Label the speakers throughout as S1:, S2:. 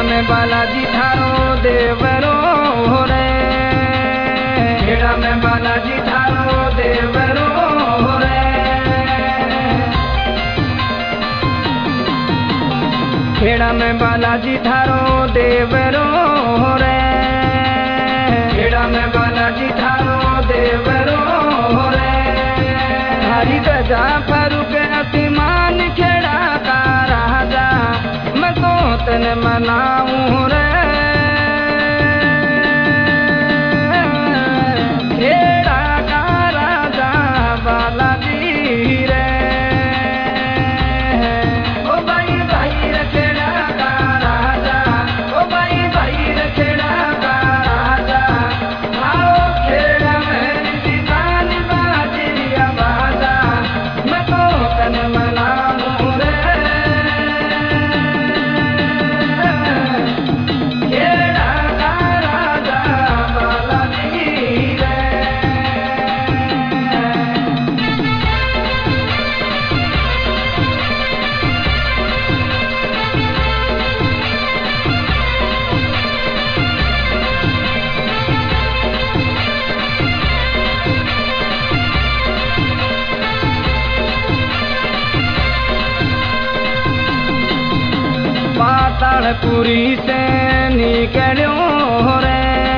S1: में बालाजी थारो देवरो रे, खेड़ा में बालाजी थारो देवरो रे, खेड़ा में बालाजी थारो देवरो रे, खेड़ा में बालाजी थारो देवरो रे। हरी गजा फरूक अतिमान खेड़ा का राजा, मैं तो तन मनाऊं रे, खेड़ा का राजा बालाजी रे। ओ भाई भाई रे खेड़ा का राजा, ओ भाई भाई रे खेड़ा का राजा, आओ खेड़ा में निशान बाजिया बाजा, मैं तो तन मनाऊं रे, खेड़ा का राजा बालाजी रे। पातालपुरी से निकलो रे,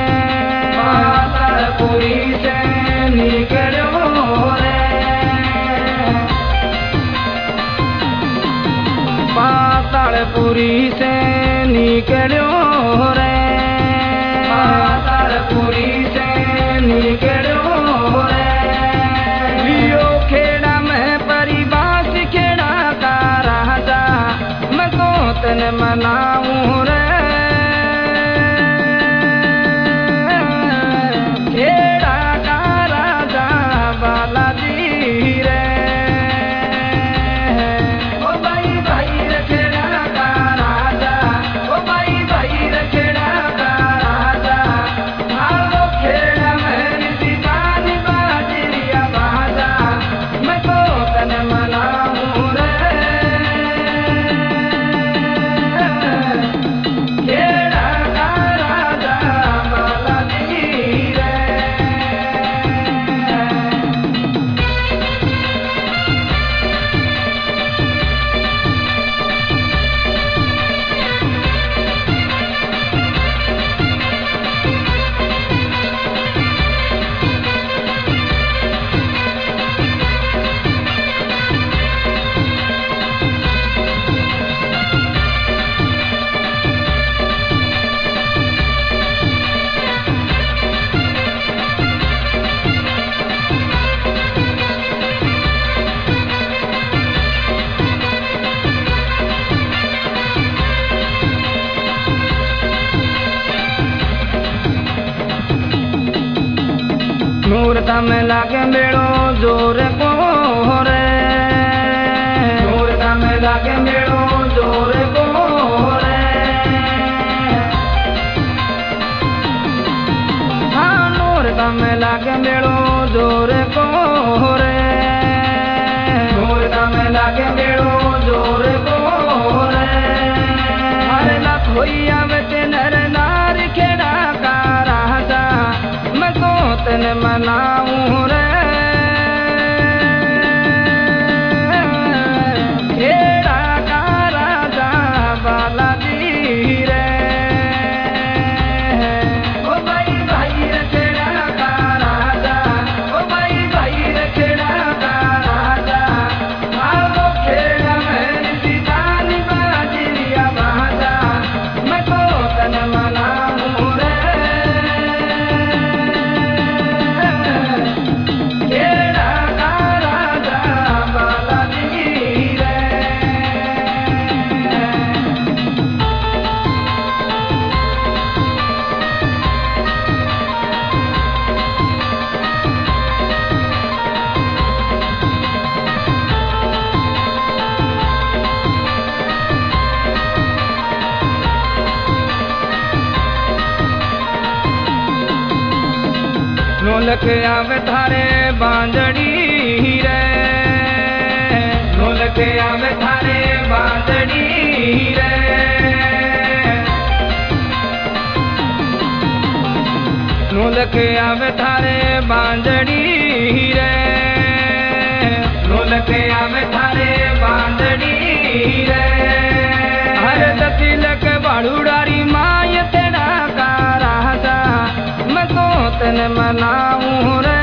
S1: पातालपुरी से निकलो रे, पातालपुरी से निकलो रे, पातालपुरी से निकलो रे। लियो खेड़ा में परिवास खेड़ा का राजा, मैं तो तन मनाऊं रे, खेड़ा का राजा बालाजी रे। ओ भाई भाई रे खेड़ा का राजा, ओ भाई भाई रे खेड़ा का राजा, आओ खेड़ा में निशान बाजिया बाजा, मैं तो तन मनाऊं रे, खेड़ा का राजा बालाजी रे। मूर्ता में लागे मेड़ो जोर को रे, मूर्ता में लागे मेड़ो जोर को रे, हाँ मूर्ता में लागे मेड़ो जोर को रे, मूर्ता में लागे मेड़ो जोर को रे। हर लाख होई आवे ते नर नार खेड़ा का राजा, मैं तो तन मनाऊं रे, खेड़ा का राजा बालाजी रे। ओ भाई भाई रे खेड़ा का राजा, ओ भाई भाई रे खेड़ा का राजा, आओ खेड़ा में निशान बाजिया बाजा, मैं तो तन मनाऊं रे, खेड़ा का राजा बालाजी रे। ढोलक आवे थारे बांदड़ी रे, ढोलक आवे थारे बांदड़ी रे, ढोलक आवे थारे बांजड़ी रे, ढोलक आवे थारे बांजड़ी रे। हर दतिलक बाड़ूडारी माय तेरा का राजा, मैं तो तन मनाऊं रे।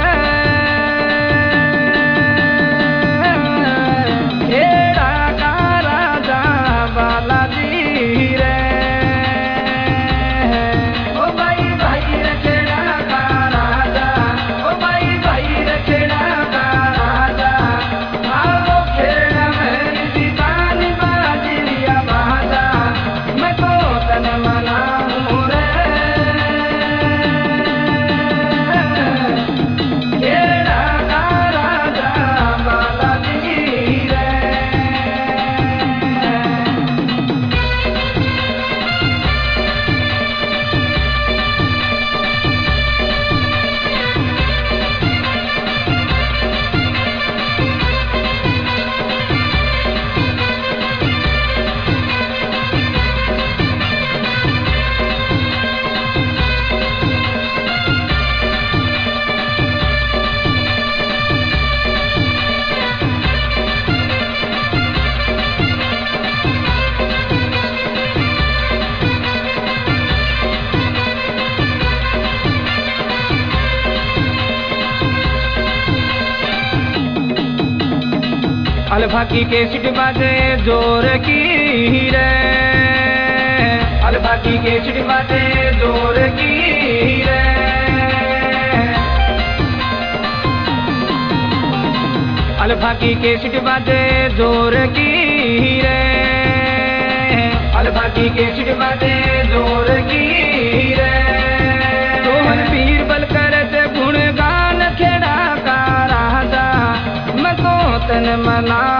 S1: खेड़ा का राजा बालाजी रे। ओ भाई भाई रे खेड़ा का राजा, ओ भाई भाई रे खेड़ा का राजा। आओ खेड़ा में दीवानी बाजिया बाजा, मैं तो तन मनाऊं रे। खेड़ा का राजा बालाजी रे। अल्फा की केसिट बाजे जोर की रे, अल्फा की केसिट बाजे जोर की रे। अल्फा की केसिट बाजे जोर की रे, अल्फा की केसिट बाजे जोर की रे। सोहन बीरबल करते गुणगान खेड़ा का राजा, मैं तो तन मना